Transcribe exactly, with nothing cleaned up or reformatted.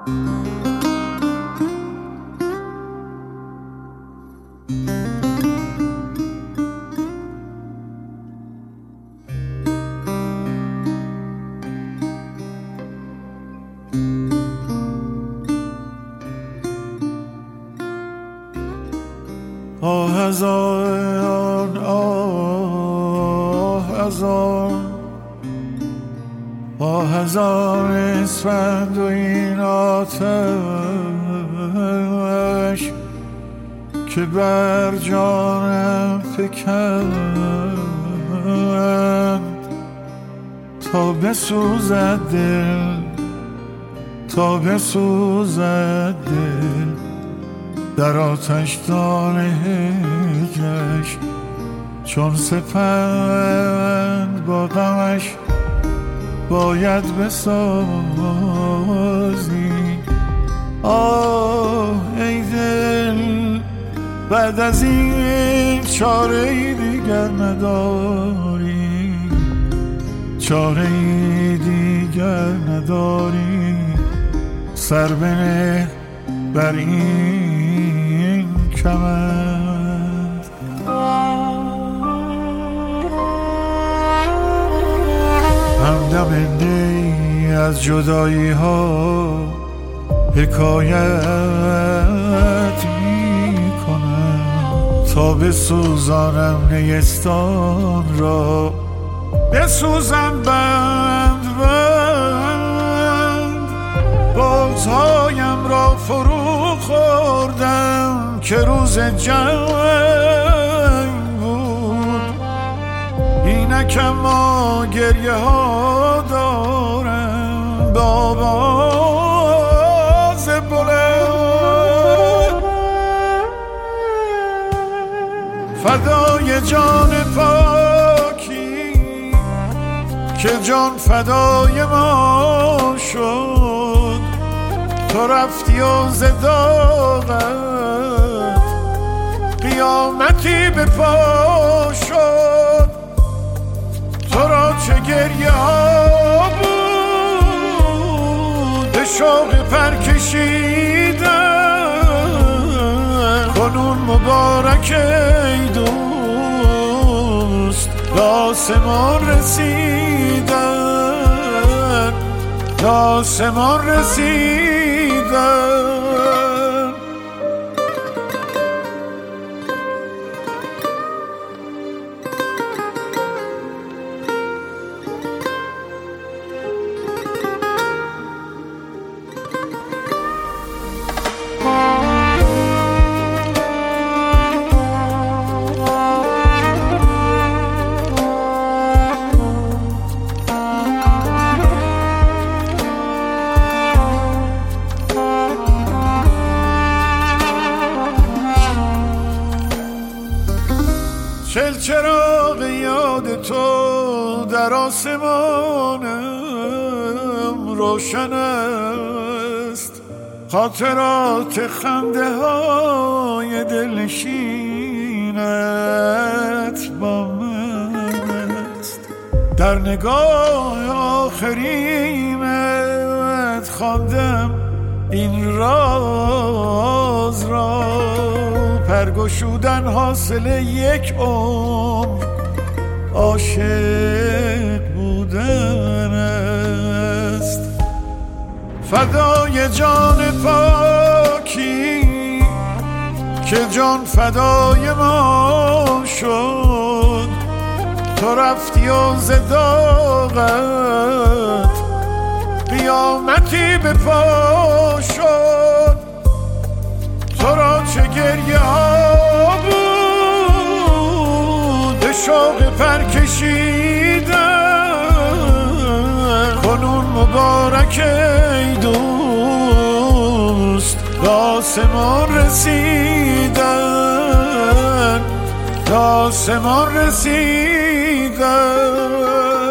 آه از آن آه از آن آه از آن اسفند و این آتش که بر جانم فکند تا بسوزد دل تا بسوزد دل در آتشدان هجرش چون سپند با غمش باید بسازی. آه ای دل بعد از این چاره دیگر نداری، چاره دیگر نداری. سر بنه بر این کمند. همدم دی از جدایی ها حکایت می کنم تا بسوزانم نیستان را، بسوزم بند بند. بازهایم را فرو خوردم که روز جنگ بود. اینکم ما گریه ها دارم با آواز بلند. فدای جان پاکی که جان فدای ما شد، تو رفتی و ز داغت قیامتی به پا شد. تو را چه گریه ها بود به شوق پر کشیدن. کنون مبارک ای دوست به آسمان رسیدن، به آسمان رسیدن. چل چراغ یاد تو در آسمانم روشن است، خاطرات خنده های دلنشینت با من است. در نگاه آخریمت خواندم این راز را، پرگشودن حاصل یک عمر عاشق بودن است. فدای جان پاکی که جان فدای ما شد، تو رفتی و ز داغت قیامتی به پا شد. تو را چه گریه ها بود به شوق پر کشیدن. کنون مبارک ای دوست به آسمان رسیدن، به آسمان رسیدن.